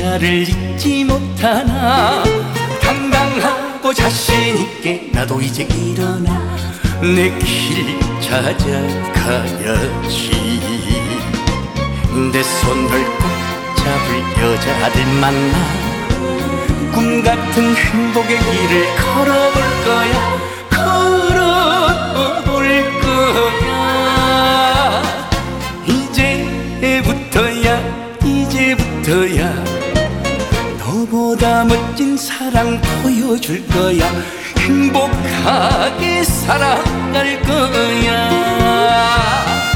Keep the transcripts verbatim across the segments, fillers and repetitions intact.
여자를 잊지 못하나. 당당하고 자신있게 나도 이제 일어나 내 길 찾아가야지. 내 손을 꼭 잡을 여자를 만나 꿈같은 행복의 길을 걸어볼 거야. 걸어볼 거야. 이제부터야 이제부터야 너보다 멋진 사랑 보여줄 거야. 행복하게 살아갈 거야.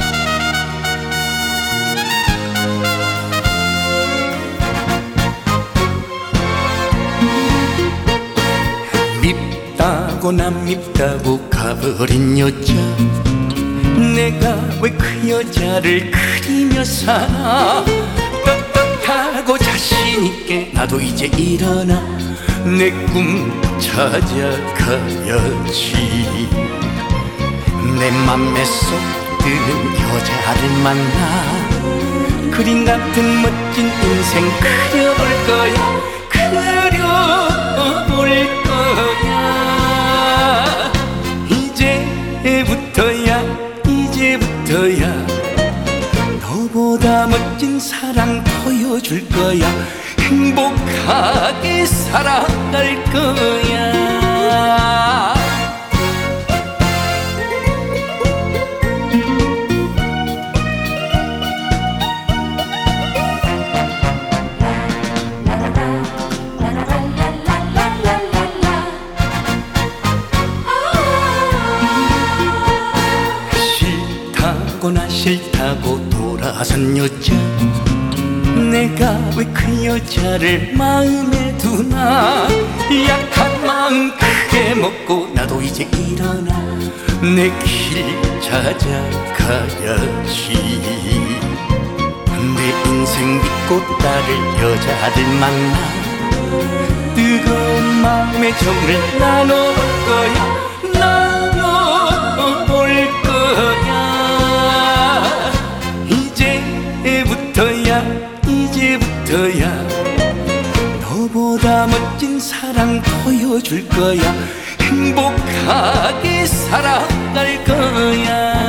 밉다고 난 밉다고 가버린 여자. 내가 왜 그 여자를 그리며 사나. 떳떳하고 자신있게 나도 이제 일어나 내 꿈 찾아가야지. 내 맘에 쏙 드는 여자를 만나 그림 같은 멋진 인생 그려볼 거야. 그려볼 거야. 이제부터야 이제부터야 너보다 멋진 사랑 보여줄 거야. 행복하게 살아갈 거야. 싫다고나 싫다고 돌아선 여자. 내가 왜 그 여자를 마음에 두나. 약한 마음 크게 먹고 나도 이제 일어나 내 길 찾아가야지. 내 인생 믿고 따를 여자를 만나 뜨거운 마음의 정을 나눠볼 거야. 나눠볼 거야. 이제부터야 이제부터야 너보다 멋진 사랑 보여줄 거야. 행복하게 살아갈 거야.